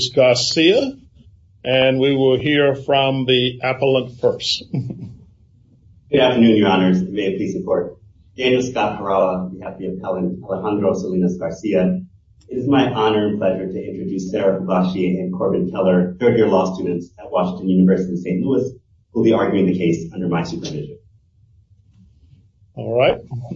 Garcia, and we will hear from the appellant first. Good afternoon, Your Honors. May it please the Court. Daniel Scott Harawa, on behalf of the appellant Alejandro Salinas Garcia. It is my honor and pleasure to introduce Sarah Hibachi and Corbin Keller, third-year law students at Washington University in St. Louis, who will be arguing the case under my supervision. All right.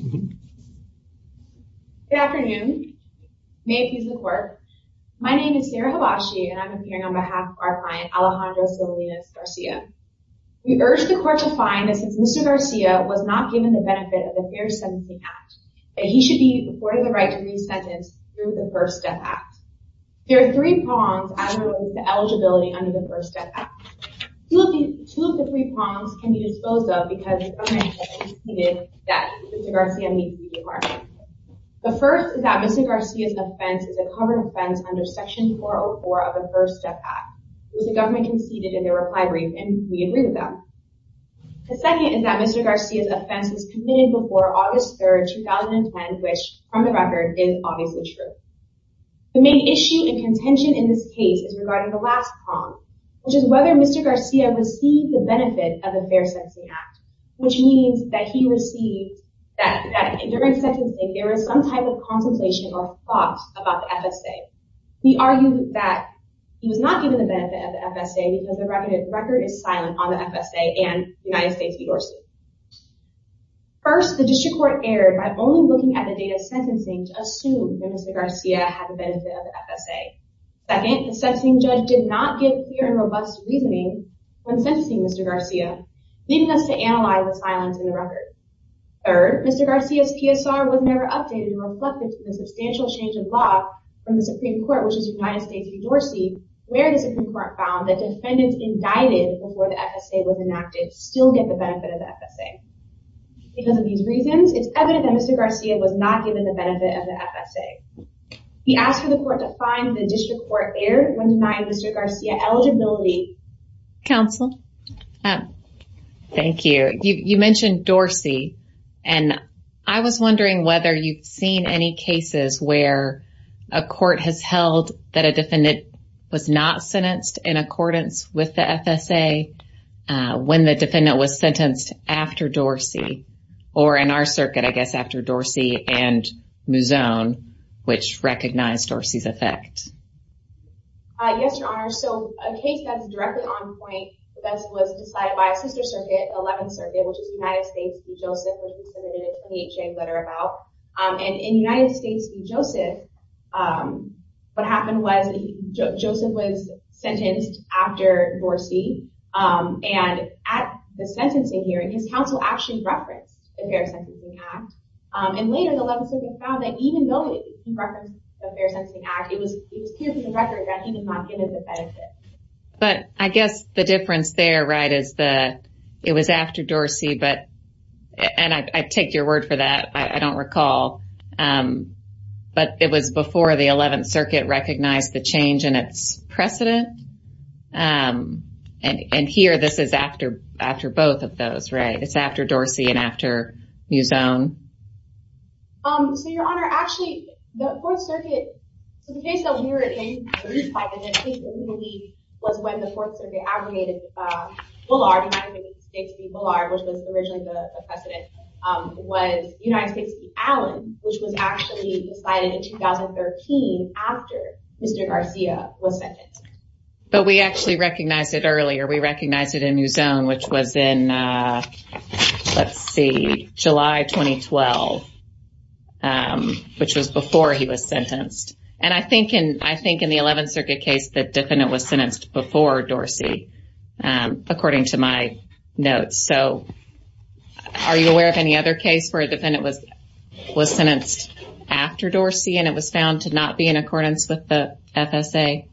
Good afternoon. May it please the Court. My name is Sarah Hibachi, and I'm appearing on behalf of our client, Alejandro Salinas Garcia. We urge the Court to find that since Mr. Garcia was not given the benefit of the Fair Sentencing Act, that he should be afforded the right to re-sentence through the First Step Act. There are three prongs as it relates to eligibility under the First Step Act. Two of the three prongs can be disposed of because the government has conceded that Mr. Garcia needs to be debarred. The first is that Mr. Garcia's offense is a covered offense under Section 404 of the First Step Act, which the government conceded in their reply brief, and we agree with them. The second is that Mr. Garcia's offense was committed before August 3rd, 2010, which, from the record, is obviously true. The main issue and contention in this case is regarding the last prong, which is whether Mr. Garcia received the benefit of the Fair Sentencing Act, which means that he received that during sentencing there was some type of contemplation or thought about the FSA. We argue that he was not given the benefit of the FSA because the record is silent on the FSA and United States v. Dorsey. First, the district court erred by only looking at the date of sentencing to assume that Mr. Garcia had the benefit of the FSA. Second, the sentencing judge did not give clear and robust reasoning when sentencing Mr. Garcia, leading us to analyze the silence in the record. Third, Mr. Garcia's PSR was never updated and reflected the substantial change of law from the Supreme Court, which is United States v. Dorsey, where the Supreme Court found that defendants indicted before the FSA was enacted still get the benefit of the FSA. Because of these reasons, it's evident that Mr. Garcia was not given the benefit of the FSA. We ask for the court to find the district court erred when denying Mr. Garcia eligibility. Counsel, thank you. You mentioned Dorsey, and I was wondering whether you've seen any cases where a court has held that a defendant was not sentenced in accordance with the FSA when the defendant was sentenced after Dorsey, or in our circuit, I guess, after Dorsey and Mouzone, which recognized Dorsey's effect. Yes, Your Honor. So a case that's directly on point that was decided by a sister circuit, the 11th Circuit, which is United States v. Joseph, which we submitted a 28-J letter about. And in United States v. Joseph, what happened was Joseph was sentenced after Dorsey, and at the sentencing hearing, his counsel actually referenced the Fair Sentencing Act. And later, the 11th Circuit found that even though he referenced the Fair Sentencing Act, it was clear from the record that he was not given the benefit. But I guess the difference there, right, is that it was after Dorsey, but, and I take your word for that, I don't recall, but it was before the 11th Circuit recognized the change in its precedent. And here, this is after both of those, right? It's after Dorsey and after Mouzone. So, Your Honor, actually, the 4th Circuit, so the case that we were in, the case that we believe was when the 4th Circuit abrogated Bullard, United States v. Bullard, which was originally the precedent, was United States v. Allen, which was actually decided in 2013 after Mr. Garcia was sentenced. But we actually recognized it earlier. We recognized it in Mouzone, which was in, July 2012, which was before he was sentenced. And I think in the 11th Circuit case, the defendant was sentenced before Dorsey, according to my notes. So, are you aware of any other case where a defendant was sentenced after Dorsey and it was found to not be in accordance with the FSA?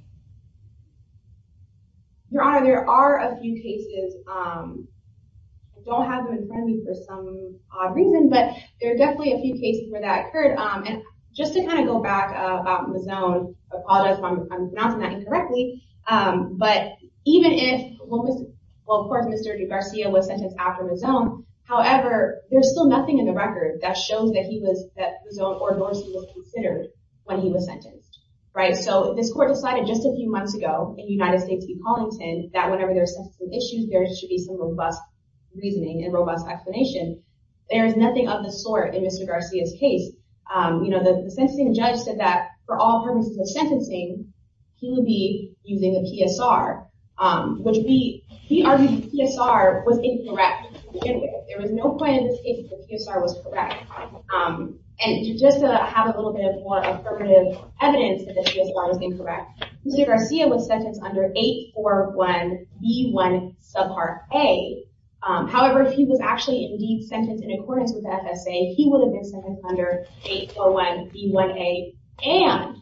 Your Honor, there are a few cases. I don't have them in front of me for some odd reason, but there are definitely a few cases where that occurred. And just to kind of go back about Mouzone, I apologize if I'm pronouncing that incorrectly, but even if, of course, Mr. Garcia was sentenced after Mouzone, however, there's still nothing in the record that shows that Mouzone or Dorsey was considered when he was sentenced. right? So this court decided just a few months ago in United States v. Collington that whenever there's sentencing issues, there should be some robust reasoning and robust explanation. There is nothing of the sort in Mr. Garcia's case. The sentencing judge said that for all purposes of sentencing, he would be using the PSR, which we argued the PSR was incorrect to begin with. There was no point in this case that the PSR was correct. And just to have a little bit of more affirmative evidence that the PSR was incorrect, Mr. Garcia was sentenced under 841B1 subpart A. However, if he was actually indeed sentenced in accordance with the FSA, he would have been sentenced under 841B1A and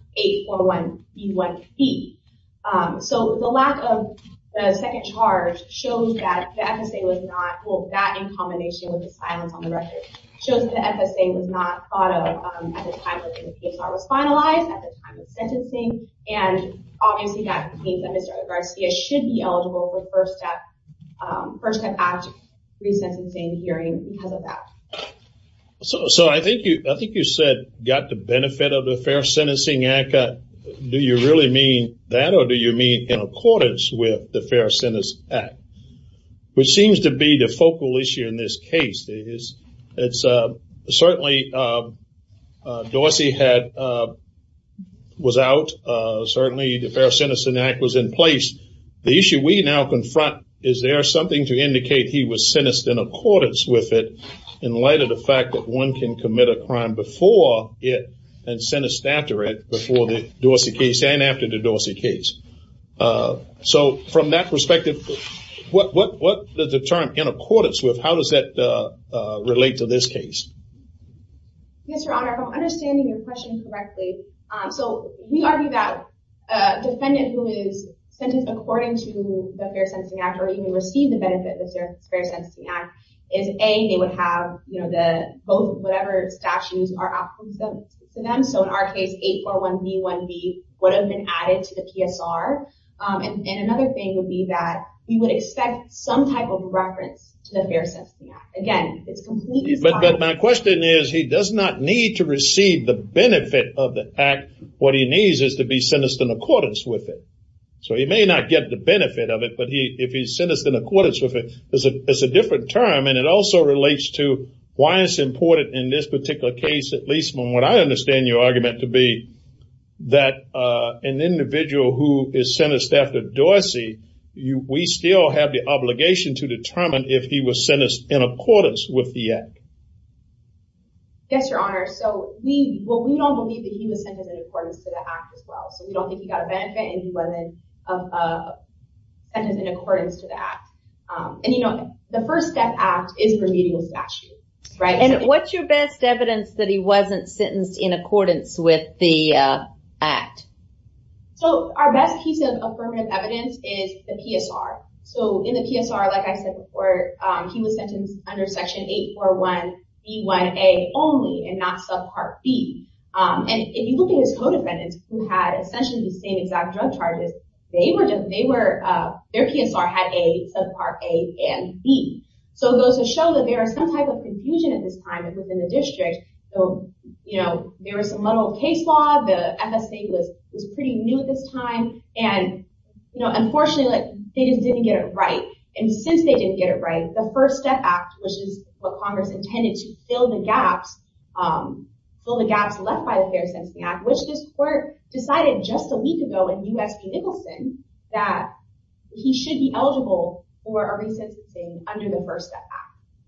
841B1B. So the lack of the second charge shows that the FSA was not, that in combination with the silence on the record, shows that the FSA was not thought of at the time that the PSR was finalized, at the time of sentencing, and obviously that means that Mr. Garcia should be eligible for First Step Act resentencing hearing because of that. So I think you said got the benefit of the Fair Sentencing Act. Do you really mean that, or do you mean in accordance with the Fair Sentencing Act, which seems to be the focal issue in this case? It's certainly Dorsey was out. Certainly the Fair Sentencing Act was in place. The issue we now confront, is there something to indicate he was sentenced in accordance with it in light of the fact that one can commit a crime before it and sentenced after it, before the Dorsey case and after the Dorsey case? So from that perspective, what does the term in accordance with, how does that relate to this case? Yes, Your Honor, if I'm understanding your question correctly, so we argue that a defendant who is sentenced according to the Fair Sentencing Act or even receive the benefit of the Fair Sentencing Act is they would have, both whatever statutes are applicable to them. So in our case, 841B1B would have been added to the PSR. And another thing would be that we would expect some type of reference to the Fair Sentencing Act. Again, it's completely silent. But my question is, he does not need to receive the benefit of the act. What he needs is to be sentenced in accordance with it. So he may not get the benefit of it, but if he's sentenced in accordance with it, it's a different term, and it also relates to why it's important in this particular case, at least from what I understand your argument to be, that an individual who is sentenced after Dorsey, we still have the obligation to determine if he was sentenced in accordance with the act. Yes, Your Honor. So we don't believe that he was sentenced in accordance to the act as well. So we don't think he got a benefit and he wasn't sentenced in accordance to the act. And the First Step Act is a remedial statute, right? And what's your best evidence that he wasn't sentenced in accordance with the act? So our best piece of affirmative evidence is the PSR. So in the PSR, like I said before, he was sentenced under Section 841B1A only and not subpart B. And if you look at his co-defendants who had essentially the same exact drug charges, their PSR had A, subpart A, and B. So it goes to show that there is some type of confusion at this time within the district. So, there was some muddled case law. The FSA was pretty new at this time. And, unfortunately, they just didn't get it right. And since they didn't get it right, the First Step Act, which is what Congress intended to fill the gaps left by the Fair Sentencing Act, which this court decided just a week ago in U.S. v. Nicholson that he should be eligible for a resentencing under the First Step Act.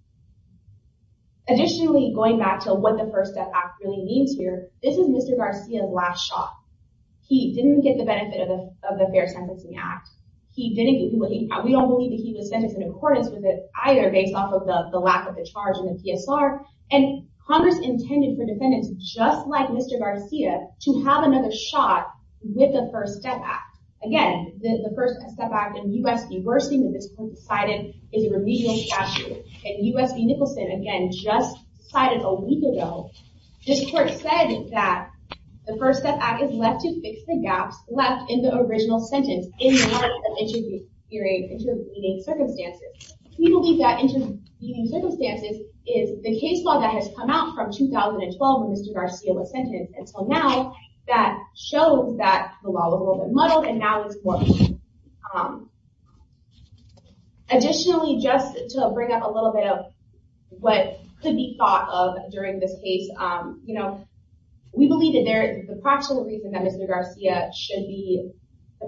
Additionally, going back to what the First Step Act really means here, this is Mr. Garcia's last shot. He didn't get the benefit of the Fair Sentencing Act. We don't believe that he was sentenced in accordance with it either, based off of the lack of the charge in the PSR. And Congress intended for defendants just like Mr. Garcia to have another shot with the First Step Act. Again, the First Step Act in U.S. v. Worthing that this court decided is a remedial statute. And U.S. v. Nicholson, again, just decided a week ago. This court said that the First Step Act is left to fix the gaps left in the original sentence in light of intervening circumstances. We believe that intervening circumstances is the case law that has come out from 2012 when Mr. Garcia was sentenced until now that shows that the law was a little bit muddled and now it's more. Additionally, just to bring up a little bit of what could be thought of during this case, we believe that the practical reason that Mr. Garcia the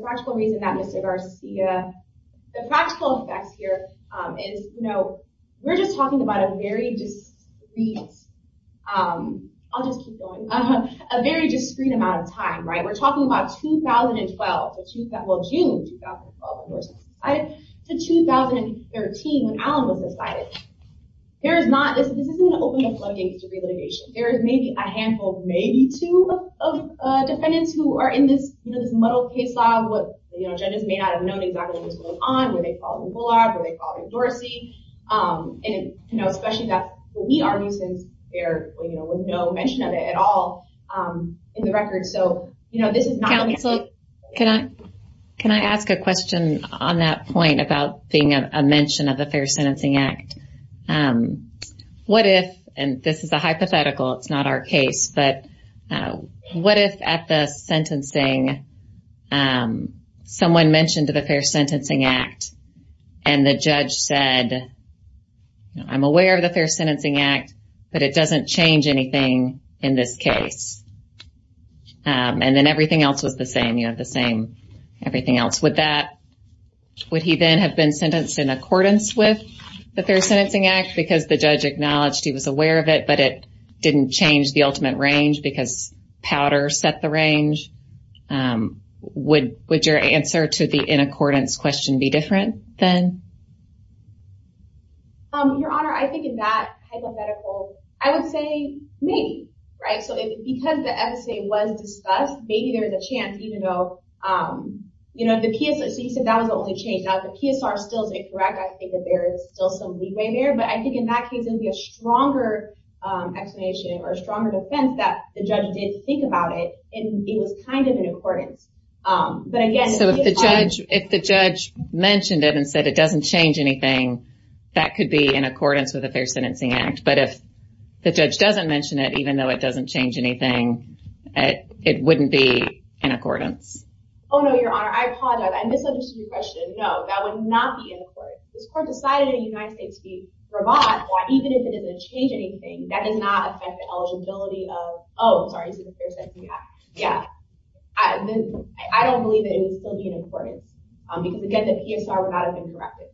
practical effects here is, we're just talking about a very discrete, I'll just keep going, a very discrete amount of time, right? We're talking about 2012 to June 2012 when Dorsey was decided, to 2013 when Allen was decided. There is not, this isn't going to open the floodgates to re-litigation. There is maybe a handful, maybe two of defendants who are in this, this muddled case law. What, judges may not have known exactly what was going on. Were they following Bullard? Were they following Dorsey? And, especially that's what we argue since there, was no mention of it at all, in the record. So, this is not. Counsel, can I ask a question on that point about being a mention of the Fair Sentencing Act? What if, and this is a hypothetical, it's not our case, but what if at the sentencing someone mentioned the Fair Sentencing Act and the judge said, I'm aware of the Fair Sentencing Act, but it doesn't change anything in this case. And then everything else was the same, the same everything else. Would he then have been sentenced in accordance with the Fair Sentencing Act because the judge acknowledged he was aware of it, but it didn't change the ultimate range because Powder set the range? Would your answer to the in accordance question be different then? Your Honor, I think in that hypothetical, I would say maybe, right? So because the FSA was discussed, maybe there's a chance, even though, the PSR, so you said that was the only change. Now, if the PSR still is incorrect, I think that there is still some leeway there. But I think in that case, it would be a stronger explanation or a stronger defense that the judge did think about it, and it was kind of in accordance. But again, so if the judge mentioned it and said it doesn't change anything, that could be in accordance with the Fair Sentencing Act. But if the judge doesn't mention it, even though it doesn't change anything, it wouldn't be in accordance. Oh, no, Your Honor, I apologize. I misunderstood your question. No, that would not be in accordance. This court decided in the United States v. Rabat that even if it doesn't change anything, that does not affect the eligibility of, you said the Fair Sentencing Act. Yeah. I don't believe that it would still be in accordance because, again, the PSR would not have been corrected.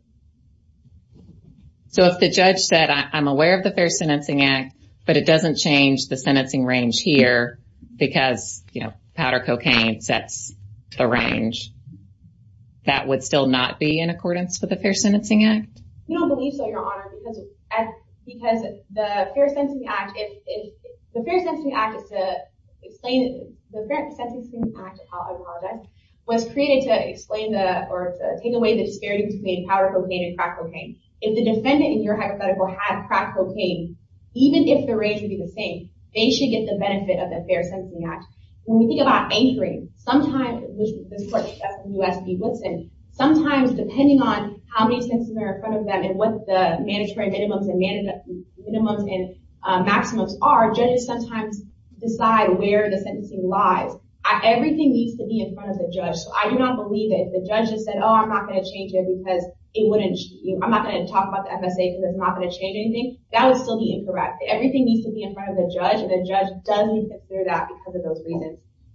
So if the judge said, I'm aware of the Fair Sentencing Act, but it doesn't change the sentencing range here because, powder cocaine sets the range, that would still not be in accordance with the Fair Sentencing Act? We don't believe so, Your Honor, because the Fair Sentencing Act, if the Fair Sentencing Act is to explain, the Fair Sentencing Act, I apologize, was created to explain or to take away the disparity between powder cocaine and crack cocaine. If the defendant in your hypothetical had crack cocaine, even if the range would be the same, they should get the benefit of the Fair Sentencing Act. When we think about anchoring, sometimes, which this court discussed in U.S. v. Woodson, sometimes depending on how many sentences are in front of them and what the mandatory minimums and maximums are, judges sometimes decide where the sentencing lies. Everything needs to be in front of the judge. So I do not believe that if the judge just said, I'm not going to change it because it wouldn't, I'm not going to talk about the FSA because it's not going to change anything, that would still be incorrect. Everything needs to be in front of the judge, and the judge does need to consider that because of those reasons.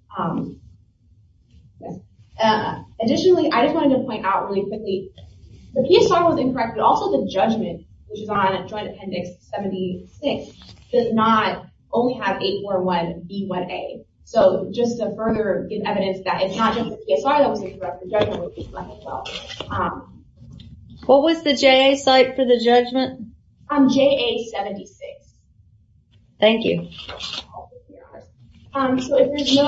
Yes. Additionally, I just wanted to point out really quickly, the PSR was incorrect, but also the judgment, which is on Joint Appendix 76, does not only have 841B1A. So just to further give evidence that it's not just the PSR that was incorrect, the judgment was incorrect as well. What was the JA site for the judgment? JA 76. Thank you. So if there's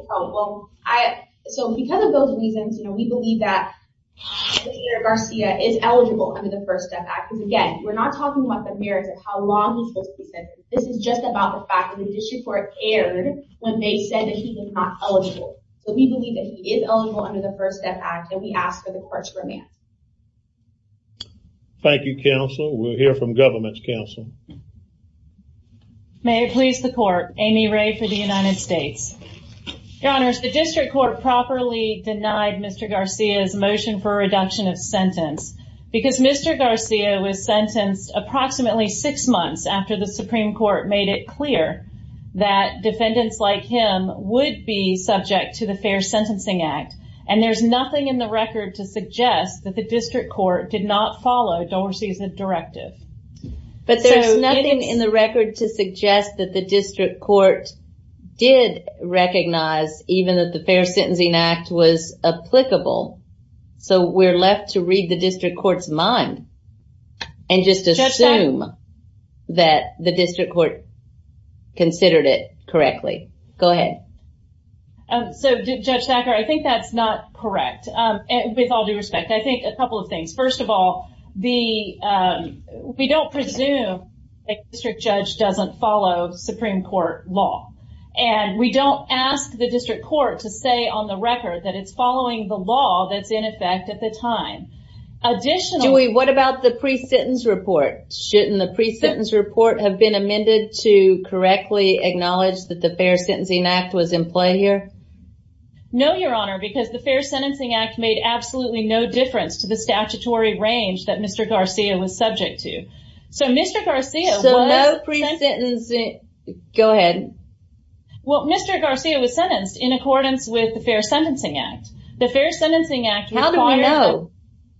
so because of those reasons, we believe that Mr. Garcia is eligible under the First Step Act. Because again, we're not talking about the merits of how long he's supposed to be sentenced. This is just about the fact that the district court erred when they said that he was not eligible. So we believe that he is eligible under the First Step Act, and we ask for the court to remand. Thank you, counsel. We'll hear from government's counsel. May it please the court. Amy Ray for the United States. Your Honors, the district court properly denied Mr. Garcia's motion for a reduction of sentence because Mr. Garcia was sentenced approximately 6 months after the Supreme Court made it clear that defendants like him would be subject to the Fair Sentencing Act. And there's nothing in the record to suggest that the district court did not follow Dorsey's directive. But there's nothing in the record to suggest that the district court did recognize even that the Fair Sentencing Act was applicable. So we're left to read the district court's mind and just assume that the district court considered it correctly. Go ahead. So, Judge Thacker, I think that's not correct. With all due respect, I think a couple of things. First of all, we don't presume a district judge doesn't follow Supreme Court law. And we don't ask the district court to say on the record that it's following the law that's in effect at the time. Additionally, what about the pre-sentence report? Shouldn't the pre-sentence report have been amended to correctly acknowledge that the Fair Sentencing Act was in play here? No, Your Honor, because the Fair Sentencing Act made absolutely no difference to the statutory range that Mr. Garcia was subject to. So Mr. Garcia was... So no pre-sentencing... Go ahead. Well, Mr. Garcia was sentenced in accordance with the Fair Sentencing Act. The Fair Sentencing Act required... How do we know?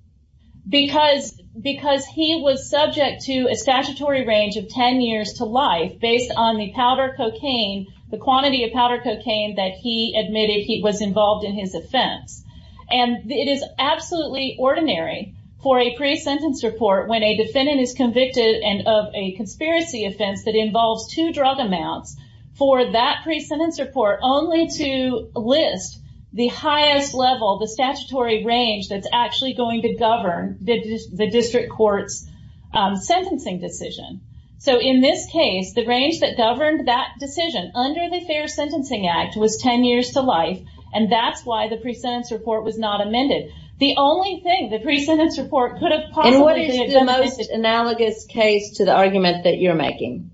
Because he was subject to a statutory range of 10 years to life based on the powder cocaine, the quantity of powder cocaine that he admitted he was involved in his offense. And it is absolutely ordinary for a pre-sentence report when a defendant is convicted of a conspiracy offense that involves 2 drug amounts for that pre-sentence report only to list the highest level, the statutory range that's actually going to govern the district court's sentencing decision. So in this case, the range that governed that decision under the Fair Sentencing Act was 10 years to life, and that's why the pre-sentence report was not amended. The only thing the pre-sentence report could have possibly... And what is the most analogous case to the argument that you're making?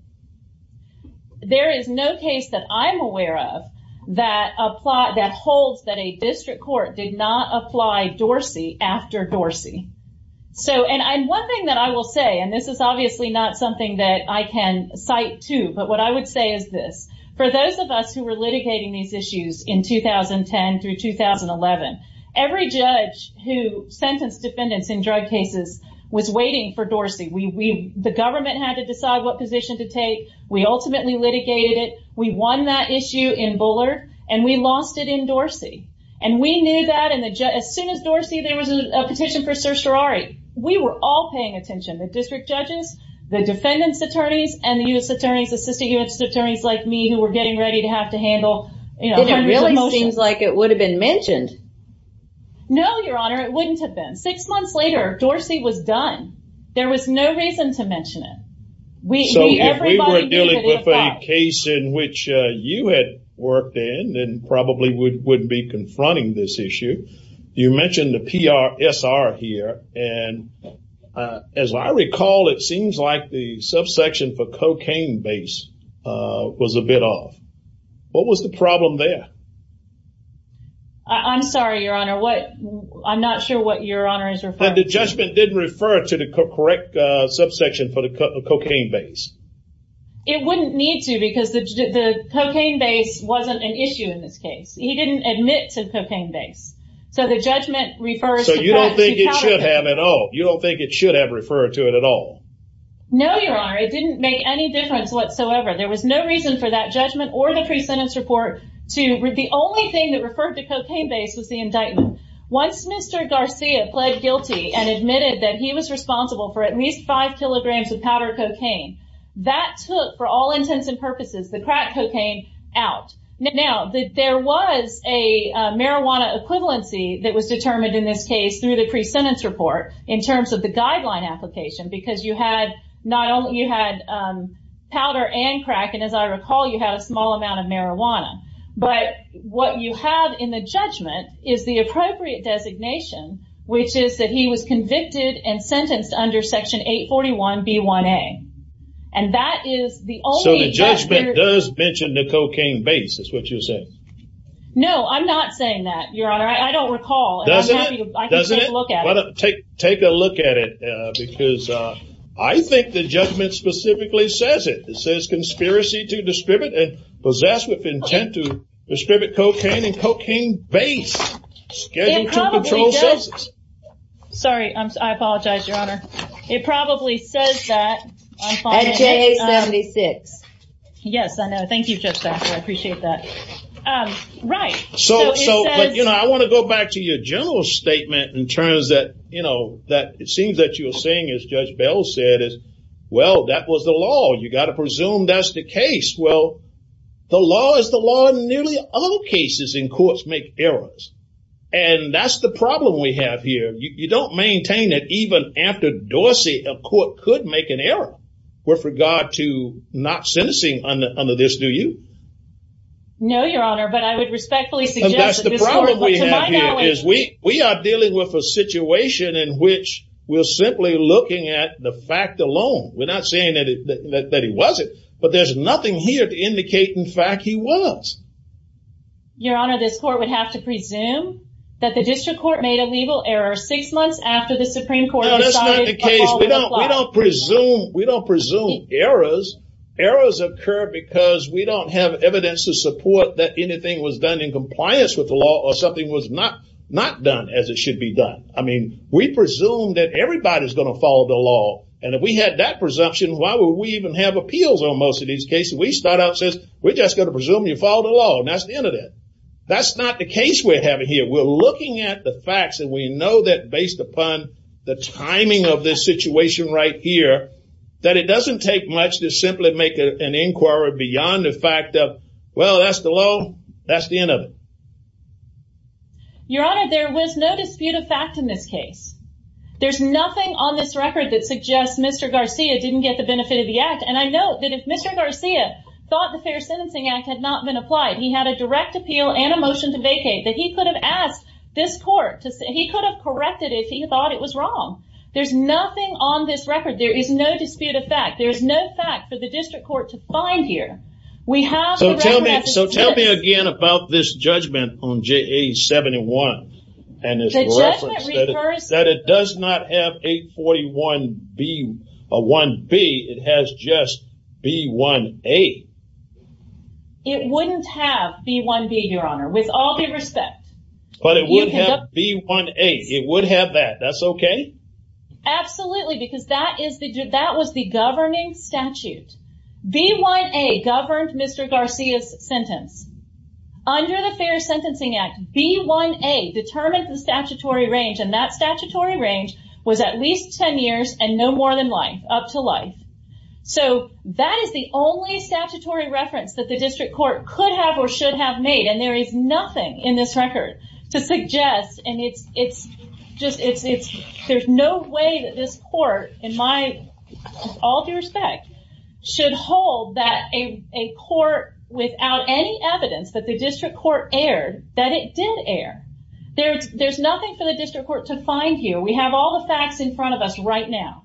There is no case that I'm aware of that holds that a district court did not apply Dorsey after Dorsey. So, and one thing that I will say, and this is obviously not something that I can cite to, but what I would say is this. For those of us who were litigating these issues in 2010 through 2011, every judge who sentenced defendants in drug cases was waiting for Dorsey. The government had to decide what position to take. We ultimately litigated it. We won that issue in Bullard, and we lost it in Dorsey. And we knew that, and as soon as Dorsey, there was a petition for certiorari. We were all paying attention. The district judges, the defendants' attorneys, and the U.S. attorneys, assistant U.S. attorneys like me who were getting ready to have to handle, hundreds of motions. It really seems like it would have been mentioned. No, Your Honor, it wouldn't have been. 6 months later, Dorsey was done. There was no reason to mention it. If we were dealing with a case in which you had worked in, then probably wouldn't be confronting this issue. You mentioned the PRSR here, and as I recall, it seems like the subsection for cocaine base was a bit off. What was the problem there? I'm sorry, Your Honor. I'm not sure what Your Honor is referring to. The judgment didn't refer to the correct subsection for the cocaine base. It wouldn't need to because the cocaine base wasn't an issue in this case. He didn't admit to cocaine base. So the judgment refers to... So you don't think it should have at all? You don't think it should have referred to it at all? No, Your Honor. It didn't make any difference whatsoever. There was no reason for that judgment or the pre-sentence report to... The only thing that referred to cocaine base was the indictment. Once Mr. Garcia pled guilty and admitted that he was responsible for at least 5 kilograms of powder cocaine, that took, for all intents and purposes, the crack cocaine out. Now, there was a marijuana equivalency that was determined in this case through the pre-sentence report in terms of the guideline application because you had powder and crack, and as I recall, you had a small amount of marijuana. But what you have in the judgment is the appropriate designation, which is that he was convicted and sentenced under Section 841B1A. And that is the only... So the judgment does mention the cocaine base, is what you're saying? No, I'm not saying that, Your Honor. I don't recall. And Doesn't I'm happy it? To, I can Doesn't take it? a look at Why it. don't take a look at it because I think the judgment specifically says it. It says conspiracy to distribute and possess with intent to distribute cocaine and cocaine base. Schedule 2 controlled substance. Sorry, I apologize, Your Honor. It probably says that. At JA 76. Yes, I know. Thank you, Judge Thacker. I appreciate that. Right. So, it says, but I want to go back to your general statement in terms that, that it seems that you're saying, as Judge Bell said, is, well, that was the law. You got to presume that's the case. Well, the law is the law in nearly all cases, and courts make errors. And that's the problem we have here. You don't maintain that even after Dorsey, a court could make an error with regard to not sentencing under this, do you? No, Your Honor, but I would respectfully suggest and that's that the this problem court, we have here is we are dealing with a situation in which we're simply looking at the fact alone. We're not saying that he wasn't, but there's nothing here to indicate, in fact, he was. Your Honor, this court would have to presume that the district court made a legal error 6 months after the Supreme Court decided. No, that's not the case. We don't presume errors. Errors occur because we don't have evidence to support that anything was done in compliance with the law or something was not done as it should be done. I mean, we presume that everybody's going to follow the law. And if we had that presumption, why would we even have appeals on most of these cases? We start out and says, we're just going to presume you follow the law, and that's the end of that. That's not the case we're having here. We're looking at the facts, and we know that based upon the timing of this situation right here, that it doesn't take much to simply make an inquiry beyond the fact of, well, that's the law, that's the end of it. Your Honor, there was no dispute of fact in this case. There's nothing on this record that suggests Mr. Garcia didn't get the benefit of the act. And I note that if Mr. Garcia thought the Fair Sentencing Act had not been applied, he had a direct appeal and a motion to vacate that he could have asked this court to say, he could have corrected it if he thought it was wrong. There's nothing on this record. There is no dispute of fact. There's no fact for the district court to find here. We have so tell me again about this judgment on JA 71 and its reference that it does not have 841B or 1B. It has just B1A. It wouldn't have B1B, Your Honor, with all due respect. But it would have B1A. It would have that. That's okay? Absolutely, because that was the governing statute. B1A governed Mr. Garcia's sentence. Under the Fair Sentencing Act, B1A determined the statutory range, and that statutory range was at least 10 years and no more than life, up to life. So that is the only statutory reference that the district court could have or should have made, and there is nothing in this record to suggest, and there's no way that this court, with all due respect, should hold that a court without any evidence that the district court erred, that it did err. There's nothing for the district court to find here. We have all the facts in front of us right now.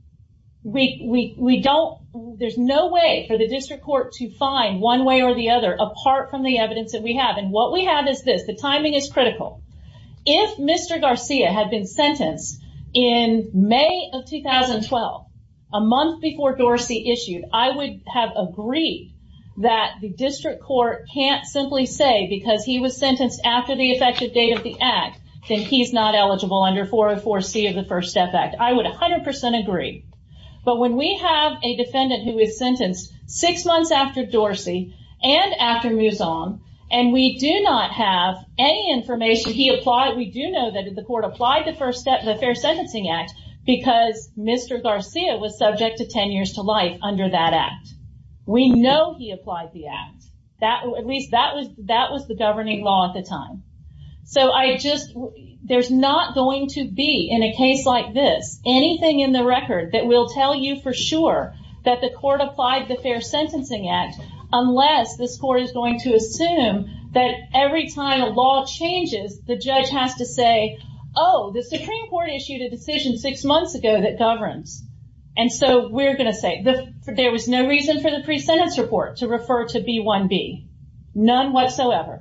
There's no way for the district court to find one way or the other apart from the evidence that we have. And what we have is this. The timing is critical. If Mr. Garcia had been sentenced in May of 2012, a month before Dorsey issued, I would have agreed that the district court can't simply say because he was sentenced after the effective date of the act, then he's not eligible under 404C of the First Step Act. I would 100% agree. But when we have a defendant who is sentenced 6 months after Dorsey and after Mouzon, and we do not have any information, we do know that the court applied the Fair Sentencing Act because Mr. Garcia was subject to 10 years to life under that act. We know he applied the act. At least that was the governing law at the time. So there's not going to be, in a case like this, anything in the record that will tell you for sure that the court applied the Fair Sentencing Act unless this court is going to assume that every time a law changes, the judge has to say, oh, the Supreme Court issued a decision 6 months ago that governs. And so we're going to say there was no reason for the pre-sentence report to refer to B1B. None whatsoever.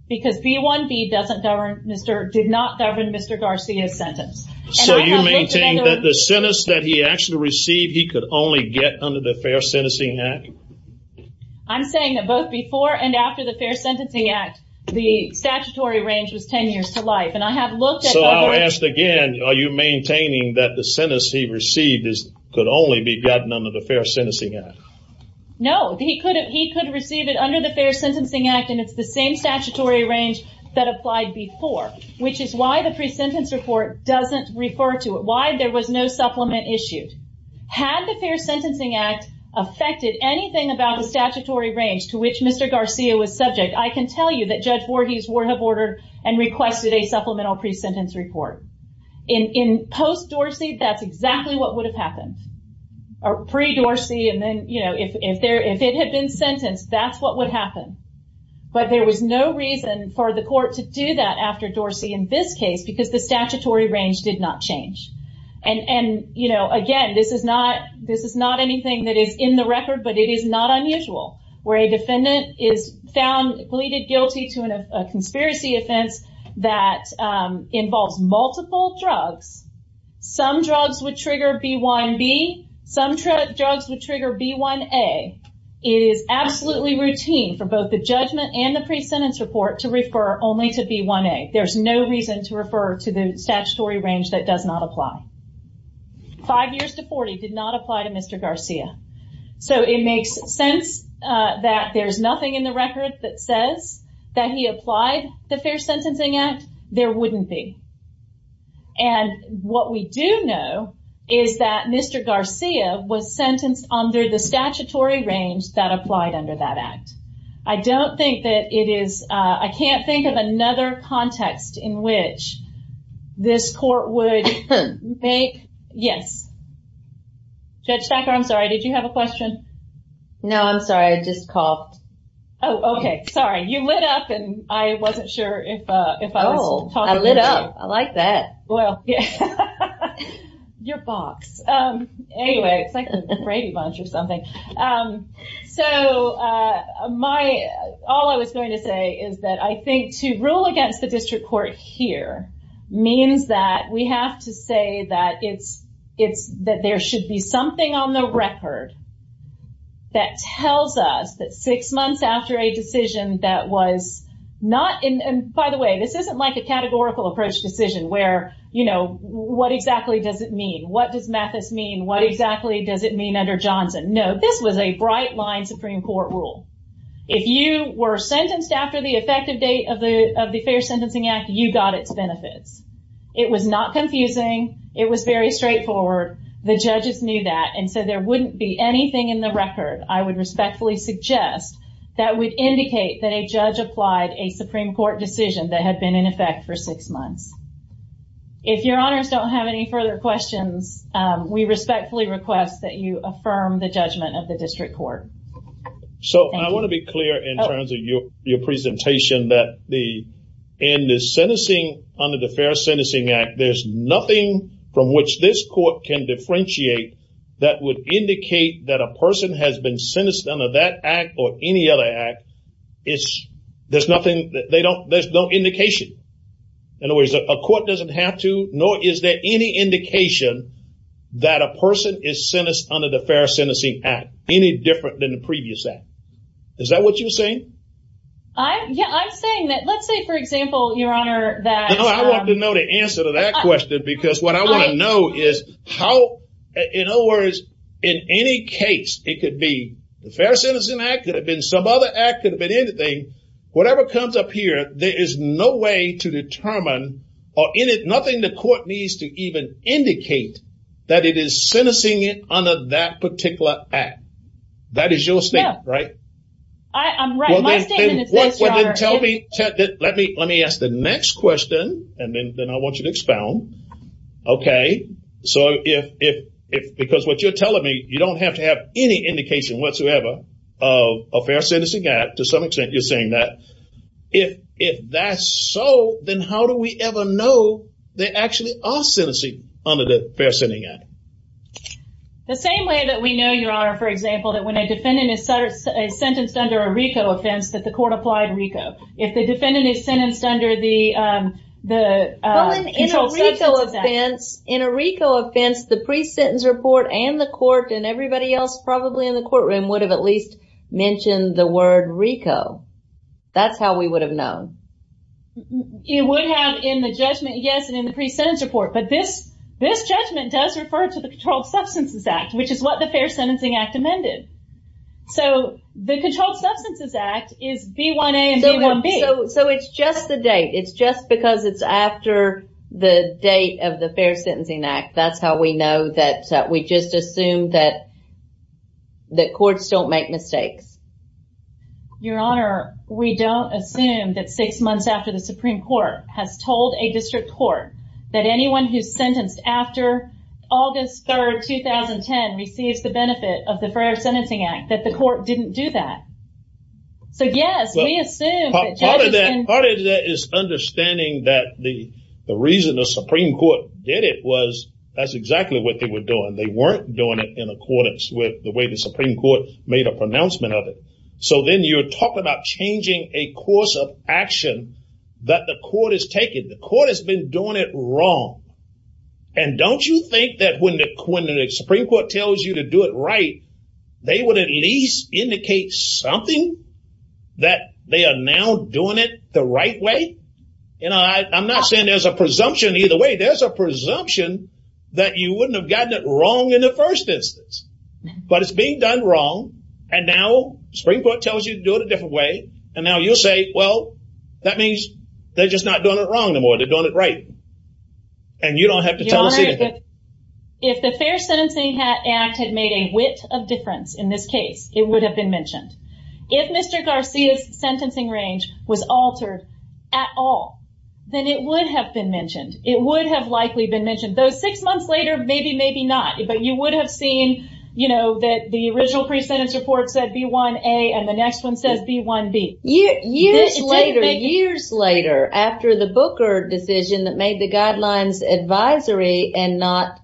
because B1B did not govern Mr. Garcia's sentence. So you maintain that the sentence that he actually received, he could only get under the Fair Sentencing Act? I'm saying that both before and after the Fair Sentencing Act, the statutory range was 10 years to life. And I have looked at So I'll ask again, are you maintaining that the sentence he received could only be gotten under the Fair Sentencing Act? No, he could receive it under the Fair Sentencing Act, and it's the same statutory range that applied before, which is why the pre-sentence report doesn't refer to it, why there was no supplement issued. Had the Fair Sentencing Act affected anything about the statutory range to which Mr. Garcia was subject, I can tell you that Judge Voorhees would have ordered and requested a supplemental pre-sentence report. In post-Dorsey, that's exactly what would have happened. Or pre-Dorsey, and then, if it had been sentenced, that's what would happen. But there was no reason for the court to do that after Dorsey in this case because the statutory range did not change. And again, this is not anything that is in the record, but it is not unusual where a defendant is pleaded guilty to a conspiracy offense that involves multiple drugs. Some drugs would trigger B1B. Some drugs would trigger B1A. It is absolutely routine for both the judgment and the pre-sentence report to refer only to B1A. There's no reason to refer to the statutory range that does not apply. 5 years to 40 did not apply to Mr. Garcia. So it makes sense that there's nothing in the record that says that he applied the Fair Sentencing Act. There wouldn't be. And what we do know is that Mr. Garcia was sentenced under the statutory range that applied under that act. I don't think that it is, I can't think of another context in which this court would yes. Judge Stacker, I'm sorry, did you have a question? No, I'm sorry, I just coughed. Oh, okay, sorry. You lit up and I wasn't sure if I was talking. I lit up. I like that. Well, yeah. Your box. Anyway, it's like the Brady Bunch or something. All I was going to say is that I think to rule against the district court here means that we have to say that it's that there should be something on the record that tells us that 6 months after a decision that was not in, and by the way, this isn't like a categorical approach decision where, what exactly does it mean? What does Mathis mean? What exactly does it mean under Johnson? No, this was a bright line Supreme Court rule. If you were sentenced after the effective date of the Fair Sentencing Act, you got its benefits. It was not confusing. It was very straightforward. The judges knew that, and so there wouldn't be anything in the record, I would respectfully suggest, that would indicate that a judge applied a Supreme Court decision that had been in effect for 6 months. If your honors don't have any further questions, we respectfully request that you affirm the judgment of the district court. So I want to be clear in terms of your presentation that in the sentencing under the Fair Sentencing Act, there's nothing from which this court can differentiate that would indicate that a person has been sentenced under that act or any other act. There's no indication. In other words, a court doesn't have to, nor is there any indication that a person is sentenced under the Fair Sentencing Act any different than the previous act. Is that what you're saying? I'm saying that, let's say, for example, Your Honor, that... No, I want to know the answer to that question, because what I want to know is how, in other words, in any case, it could be the Fair Sentencing Act, could have been some other act, could have been anything. Whatever comes up here, there is no way to determine, or nothing the court needs to even indicate that it is sentencing it under that particular act. That is your statement, right? I'm right. My statement is this, Your Honor. Let me ask the next question, and then I want you to expound. Okay. So if because what you're telling me, you don't have to have any indication whatsoever of a Fair Sentencing Act. To some extent, you're saying that. If that's so, then how do we ever know they actually are sentencing under the Fair Sentencing Act? The same way that we know, Your Honor, for example, that when a defendant is sentenced under a RICO offense, that the court applied RICO. If the defendant is sentenced under in a RICO offense, the pre-sentence report and the court and everybody else probably in the courtroom would have at least mentioned the word RICO. That's how we would have known. You would have in the judgment, yes, and in the pre-sentence report. But this judgment does refer to the Controlled Substances Act, which is what the Fair Sentencing Act amended. So the Controlled Substances Act is B1A and B1B. So it's just the date. It's just because it's after the date of the Fair Sentencing Act. That's how we know that we just assume that courts don't make mistakes. Your Honor, we don't assume that 6 months after the Supreme Court has told a district court that anyone who's sentenced after August 3rd, 2010 receives the benefit of the Fair Sentencing Act, that the court didn't do that. So yes, we assume that judges part of that is understanding that the reason the Supreme Court did it was that's exactly what they were doing. They weren't doing it in accordance with the way the Supreme Court made a pronouncement of it. So then you're talking about changing a course of action that the court has taken. The court has been doing it wrong. And don't you think that when the Supreme Court tells you to do it right, they would at least indicate something that they are now doing it the right way? You know, I'm not saying there's a presumption either way. There's a presumption that you wouldn't have gotten it wrong in the first instance. But it's being done wrong. And now the Supreme Court tells you to do it a different way. And now you'll say, well, that means they're just not doing it wrong anymore. They're doing it right. And you don't have to tell us anything. If the Fair Sentencing Act had made a whit of difference in this case, it would have been mentioned. If Mr. Garcia's sentencing range was altered at all, then it would have been mentioned. It would have likely been mentioned. Though 6 months later, maybe not. But you would have seen, you know, that the original pre-sentence report said B1A and the next one says B1B. Years later, after the Booker decision that made the guidelines advisory and not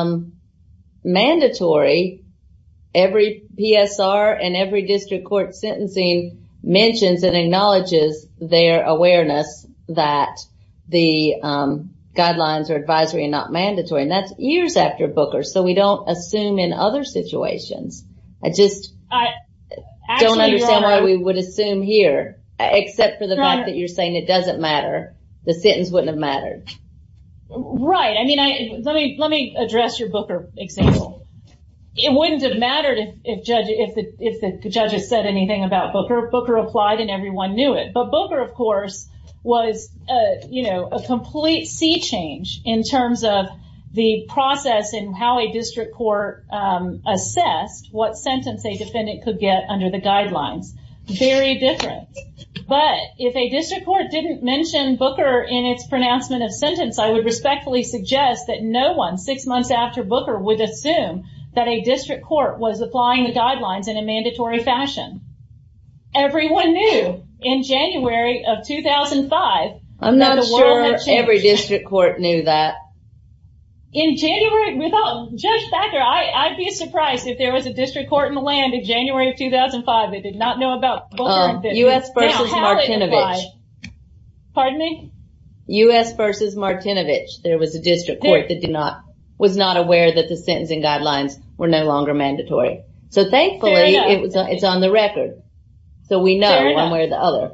mandatory, every PSR and every district court sentencing mentions and acknowledges their awareness that the guidelines are advisory and not mandatory. And that's years after Booker. So we don't assume in other situations. I don't understand why we would assume here, except for the fact that you're saying it doesn't matter. The sentence wouldn't have mattered. Right. I mean, let me address your Booker example. It wouldn't have mattered if the judges said anything about Booker. Booker applied and everyone knew it. But Booker, of course, was a complete sea change in terms of the process and how a district court assessed what sentence a defendant could get under the guidelines. Very different. But if a district court didn't mention Booker in its pronouncement of sentence, I would respectfully suggest that no one 6 months after Booker would assume that a district court was applying the guidelines in a mandatory fashion. Everyone knew in January of 2005. I'm not sure every district court knew that. In January, without Judge Thacker, I'd be surprised if there was a district court in the land in January of 2005 that did not know about Booker. U.S. versus Martinovich. Pardon me? U.S. versus Martinovich. There was a district court that was not aware that the sentencing guidelines were no longer mandatory. So thankfully, it's on the record. So we know one way or the other.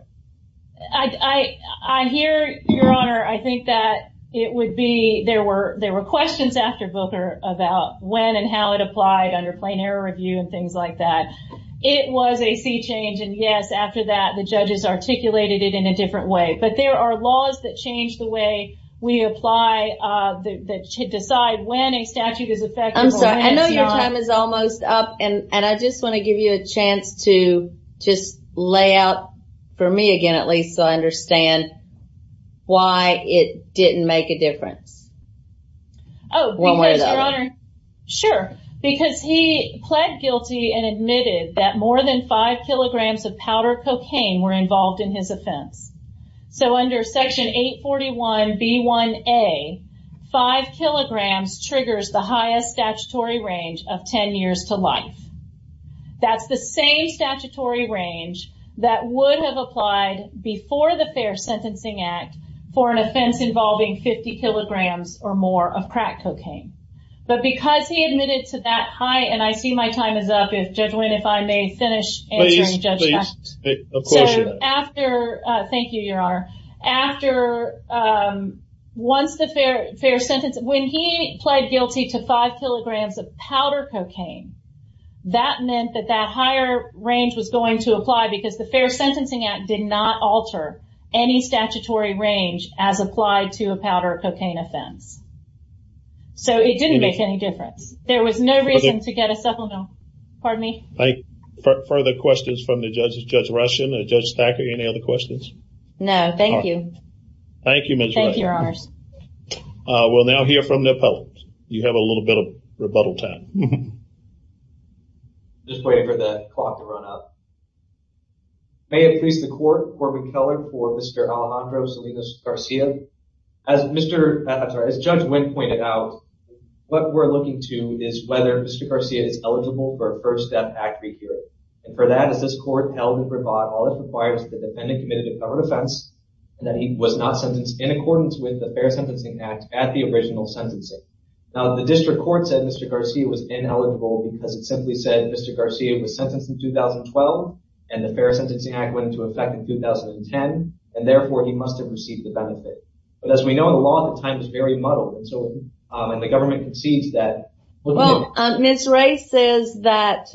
I hear, Your Honor, I think that it would be, there were questions after Booker about when and how it applied under plain error review and things like that. It was a sea change, and yes, after that, the judges articulated it in a different way. But there are laws that change the way we apply, that decide when a statute is effective. I'm sorry, I know your time is almost up, and I just want to give you a chance to just lay out, for me again at least, so I understand why it didn't make a difference. Oh, because, Your Honor, sure. Because he pled guilty and admitted that more than 5 kilograms of powder cocaine were involved in his offense. So under Section 841B1A, 5 kilograms triggers the highest statutory range of 10 years to life. That's the same statutory range that would have applied before the Fair Sentencing Act for an offense involving 50 kilograms or more of crack cocaine. But because he admitted to that high, and I see my time is up, if Judge Wynn, if I may finish answering Judge Thacker. Of course. So after, thank you, Your Honor. After, once the fair sentence, when he pled guilty to 5 kilograms of powder cocaine, that meant that that higher range was going to apply because the Fair Sentencing Act did not alter any statutory range as applied to a powder cocaine offense. So it didn't make any difference. There was no reason to get a supplemental. Pardon me? Further questions from the judges, Judge Rushing or Judge Thacker, any other questions? No, thank you. Thank you, Ms. Thank Rushing. you, Your Honors. We'll now hear from the appellant. You have a little bit of rebuttal time. Just waiting for the clock to run up. May it please the court, Corbin Keller for Mr. Alejandro Salinas Garcia. As Judge Wynn pointed out, what we're looking to is whether Mr. Garcia is eligible for a First Step Act rehearing. And for that, as this court held in Brevard, all it requires is that the defendant committed a covered offense and that he was not sentenced in accordance with the Fair Sentencing Act at the original sentencing. Now, the district court said Mr. Garcia was ineligible because it simply said Mr. Garcia was sentenced in 2012 and the Fair Sentencing Act went into effect in 2010, and therefore he must have received the benefit. But as we know, the law at the time was very muddled, and so and the government concedes that. Well, Ms. Ray says that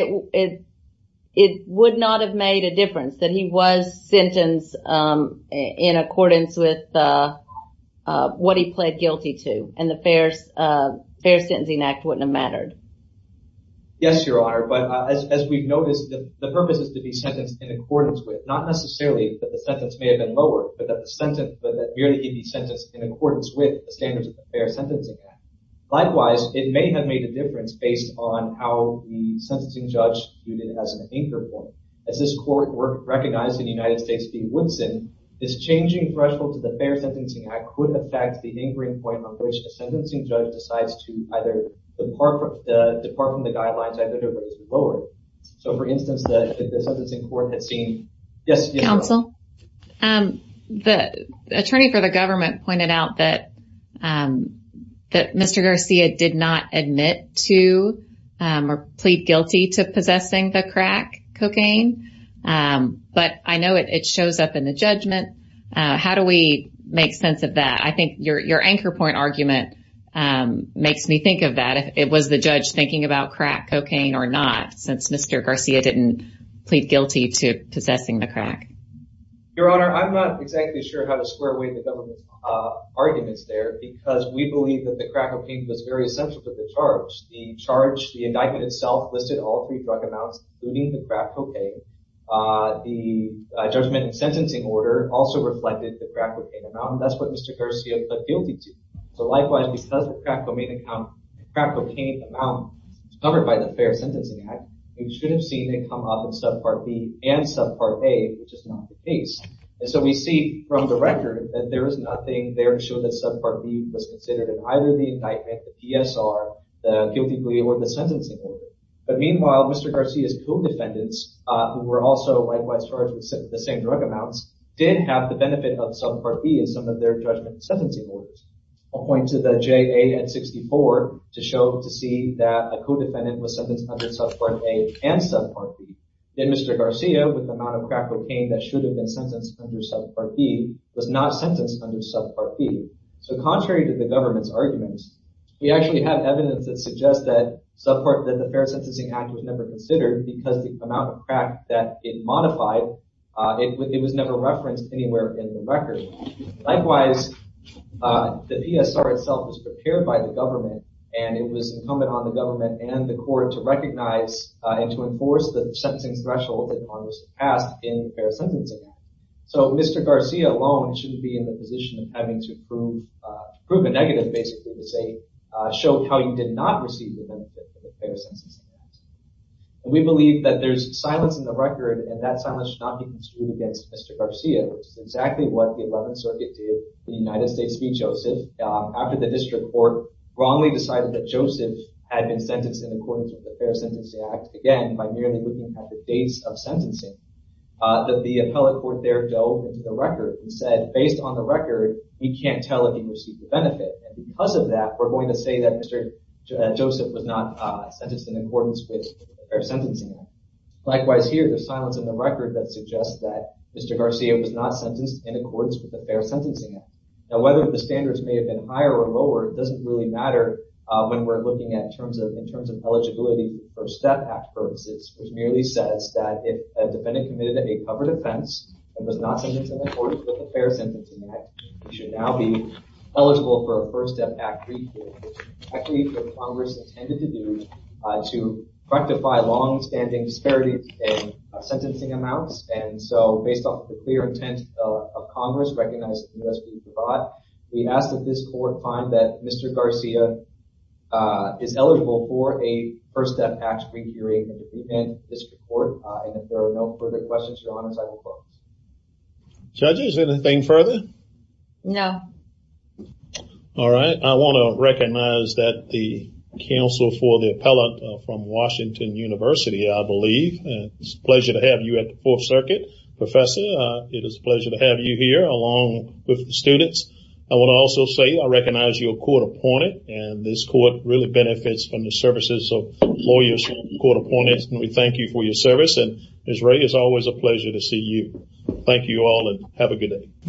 it would not have made a difference, that he was sentenced in accordance with what he pled guilty to, and the Fair Sentencing Act wouldn't have mattered. Yes, Your Honor, but as we've noticed, the purpose is to be sentenced in accordance with, not necessarily that the sentence may have been lowered, but that merely he be sentenced in accordance with the standards of the Fair Sentencing Act. Likewise, it may have made a difference based on how the sentencing judge viewed it as an anchor point. As this court recognized in United States v. Woodson, this changing threshold to the Fair Sentencing Act could affect the anchoring point on which a sentencing judge decides to either depart from the guidelines, either to raise or lower it. So, for instance, the sentencing court had seen... Yes, Counsel? The attorney for the government pointed out that Mr. Garcia did not admit to or plead guilty to possessing the crack cocaine, but I know it shows up in the judgment. How do we make sense of that? I think your anchor point argument makes me think of that. If it was the judge thinking about crack cocaine or not, since Mr. Garcia didn't plead guilty to possessing the crack. Your Honor, I'm not exactly sure how to square away the government's arguments there, because we believe that the crack cocaine was very essential to the charge. The indictment itself listed all 3 drug amounts, including the crack cocaine. The judgment and sentencing order also reflected the crack cocaine amount, and that's what Mr. Garcia pled guilty to. So likewise, because the crack cocaine amount is covered by the Fair Sentencing Act, we should have seen it come up in Subpart B and Subpart A, which is not the case. And so we see from the record that there is nothing there to show that Subpart B was considered in either the indictment, the PSR, the guilty plea, or the sentencing order. But meanwhile, Mr. Garcia's co-defendants, who were also likewise charged with the same drug amounts, did have the benefit of Subpart B in some of their judgment and sentencing orders. I'll point to the JA at 64 to see that a co-defendant was sentenced under Subpart A and Subpart B. Then Mr. Garcia, with the amount of crack cocaine that should have been sentenced under Subpart B, was not sentenced under Subpart B. So contrary to the government's arguments, we actually have evidence that suggests that the Fair Sentencing Act was never considered because the amount of crack that it modified, it was never referenced anywhere in the record. Likewise, the PSR itself was prepared by the government, and it was incumbent on the government and the court to recognize and to enforce the sentencing threshold that Congress passed in the Fair Sentencing Act. So Mr. Garcia alone shouldn't be in the position of having to prove a negative, basically, to say, show how you did not receive the benefit of the Fair Sentencing Act. And we believe that there's silence in the record, and that silence should not be construed against Mr. Garcia, which is exactly what the 11th Circuit did in the United States v. Joseph, after the district court wrongly decided that Joseph had been sentenced in accordance with the Fair Sentencing Act, again, by merely looking at the dates of sentencing. That the appellate court there dove into the record and said, based on the record, we can't tell if he received the benefit. And because of that, we're going to say that Mr. Joseph was not sentenced in accordance with the Fair Sentencing Act. Likewise here, there's silence in the record that suggests that Mr. Garcia was not sentenced in accordance with the Fair Sentencing Act. Now, whether the standards may have been higher or lower, it doesn't really matter when we're looking at in terms of eligibility for First Step Act purposes, which merely says that if a defendant committed a covered offense and was not sentenced in accordance with the Fair Sentencing Act, he should now be eligible for a First Step Act rehearing, which is exactly what Congress intended to do to rectify long-standing disparities in sentencing amounts. And so, based off of the clear intent of Congress, recognized in U.S. v. Pravat, we ask that this court find that Mr. Garcia is eligible for a First Step Act rehearing and to remand the district court. And if there are no further questions, Your Honors, I will close. Judges, anything further? No. All right. I want to recognize that the counsel for the appellant from Washington University, I believe. It's a pleasure to have you at the Fourth Circuit, Professor. It is a pleasure to have you here along with the students. I want to also say I recognize you're court appointed, and this court really benefits from the services of lawyers, court appointed, and we thank you for your service. And Ms. Ray, it's always a pleasure to see you. Thank you all, and have a good day.